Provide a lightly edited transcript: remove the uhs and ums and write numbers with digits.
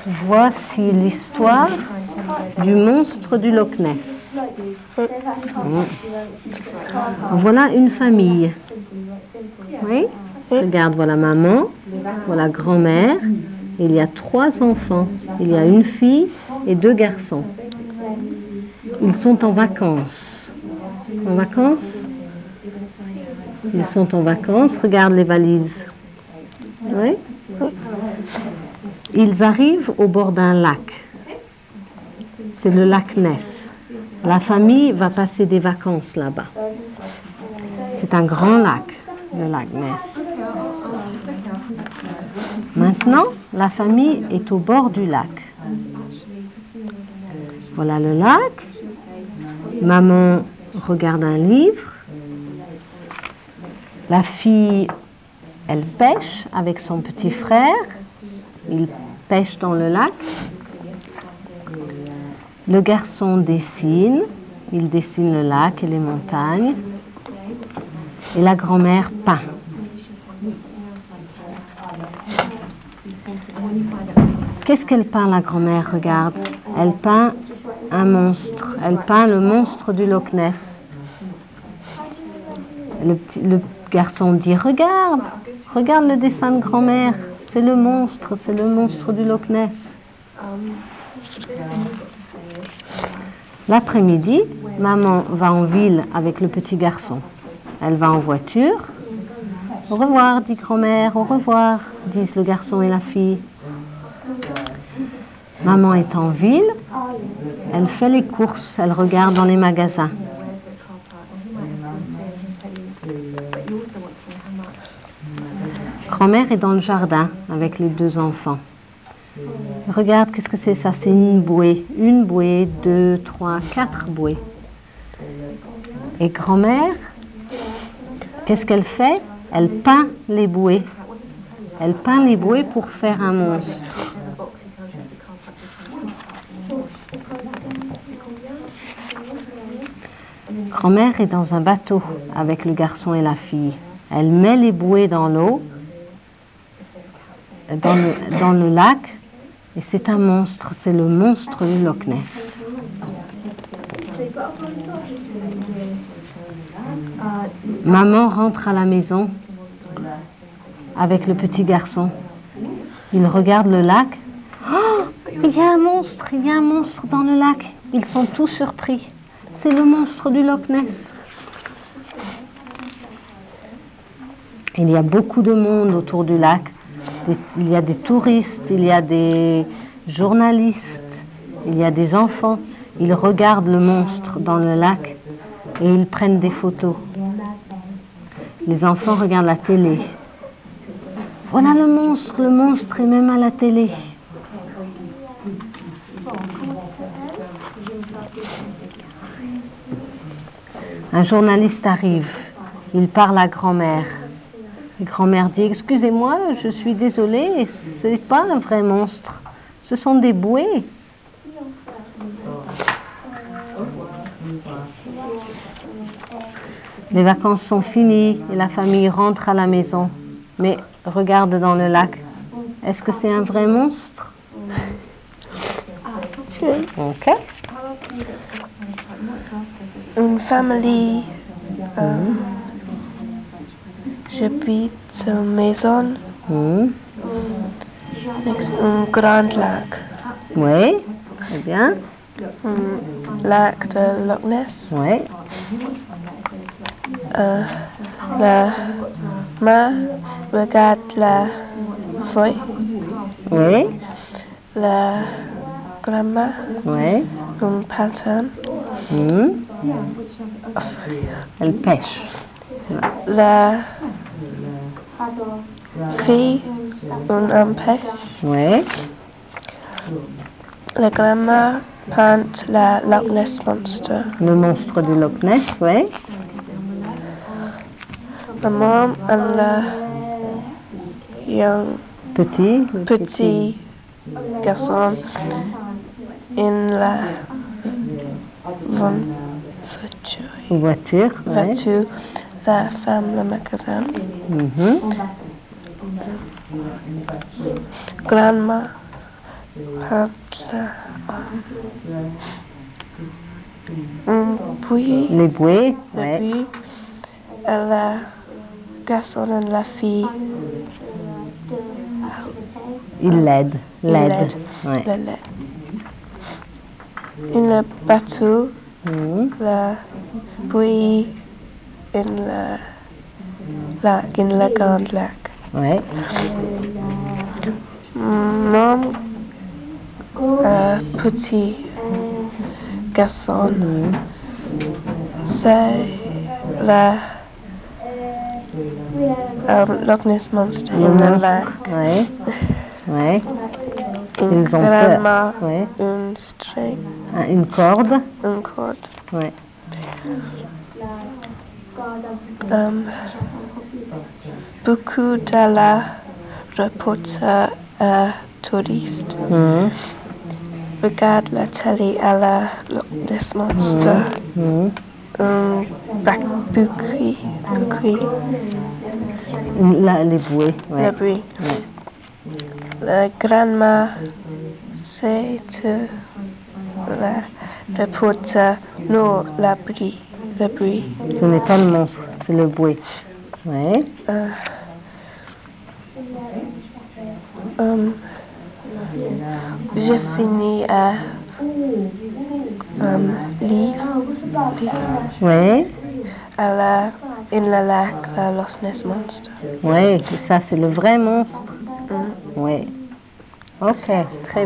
Voici l'histoire du monstre du Loch Ness. Voilà une famille. Oui? Regarde, voilà maman, voilà grand-mère. Il y a 3 enfants. Il y a une fille et 2 garçons. Ils sont en vacances. En vacances? Ils sont en vacances. Regarde les valises. Oui? Ils arrivent au bord d'un lac. C'est le lac Ness. La famille va passer des vacances là-bas. C'est un grand lac, le lac Ness. Maintenant, la famille est au bord du lac. Voilà le lac. Maman regarde un livre. La fille, elle pêche avec son petit frère. Ils pêchent dans le lac. Le garçon dessine. Il dessine le lac et les montagnes. Et la grand-mère peint. Qu'est-ce qu'elle peint, la grand-mère? Regarde. Elle peint un monstre. Elle peint le monstre du Loch Ness. Le garçon dit, regarde le dessin de grand-mère. C'est le monstre du Loch Ness. L'après-midi, maman va en ville avec le petit garçon. Elle va en voiture. Au revoir, dit grand-mère, au revoir, disent le garçon et la fille. Maman est en ville, elle fait les courses, elle regarde dans les magasins. Grand-mère est dans le jardin avec les 2 enfants. Regarde, qu'est-ce que c'est ça? C'est une bouée. 1 bouée, 2, 3, 4 bouées. Et grand-mère, qu'est-ce qu'elle fait? Elle peint les bouées. Elle peint les bouées pour faire un monstre. Grand-mère est dans un bateau avec le garçon et la fille. Elle met les bouées dans l'eau, dans le lac, et c'est un monstre, c'est le monstre du Loch Ness. Maman rentre à la maison avec le petit garçon. Il regarde le lac. Oh, il y a un monstre dans le lac. Ils sont tous surpris. C'est le monstre du Loch Ness. Il y a beaucoup de monde autour du lac. Il y a des touristes, il y a des journalistes, il y a des enfants. Ils regardent le monstre dans le lac et ils prennent des photos. Les enfants regardent la télé. Voilà le monstre est même à la télé. Un journaliste arrive, il parle à grand-mère. Grand-mère dit, excusez-moi, je suis désolée, ce n'est pas un vrai monstre, ce sont des bouées. Les vacances sont finies et la famille rentre à la maison, mais regarde dans le lac. Est-ce que c'est un vrai monstre? Ok. Une famille j'habite une maison avec un grand lac. Oui, très bien. Un lac de Loch Ness. Oui. La main regarde la feuille. Oui. La grand-mère, Oui. un pantin. Elle pêche. La fille, un pêche. Oui. La grand-mère peint la Loch Ness Monster. Le monstre du Loch Ness, oui. Maman et le petit garçon in la voiture. La femme, le magasin. Grandma peinte un bouillie. Les bouées, Le ouais. but, le garçon et la fille, Il l'aide. L'aide. Ouais. le lait. Le bateau, Mhm. la bouillie, in le grand lac. Ouais. Mon petit garçon, c'est Loch Ness Monster Le in le monstre. lac. Ouais. Ouais. Une Ils ont grandma, peur. Ouais. une string, Ah, une corde. une corde. Ouais. Beaucoup de la reporters touristes Mhm. regardent la télé à la Loch Ness Monster. Mhm. Boucris, Les bouées. Ouais. le bruit. Ouais. La grandma, c'est la reporter, non, le bruit. Ce n'est pas le monstre, c'est le bouée. Ouais. J'ai fini à livre Ouais. in le lac, la Loch Ness Monster. Ouais, ça c'est le vrai monstre. Ouais. Ok, très